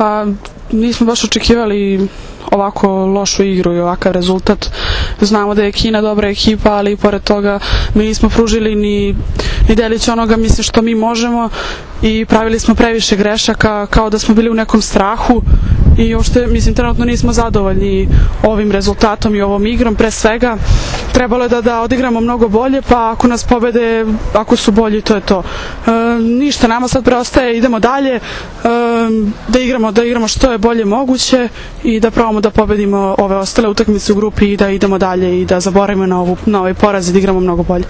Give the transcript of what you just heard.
Pa nismo baš očekivali ovako lošu igru i ovakav rezultat. Znamo da je Kina dobra ekipa, ali pored toga mi nismo pružili ni delić onoga što mi možemo i pravili smo previše grešaka, kao da smo bili u nekom strahu i uopšte, trenutno nismo zadovoljni ovim rezultatom i ovom igrom. Pre svega, trebalo je da odigramo mnogo bolje, pa ako nas pobede, ako su bolji, to je to. Ništa, nama sad preostaje, idemo dalje, da igramo što je bolje moguće i da probamo da pobedimo ove ostale utakmice u grupi i da idemo dalje i da zaboravimo na ovaj poraz i da igramo mnogo bolje.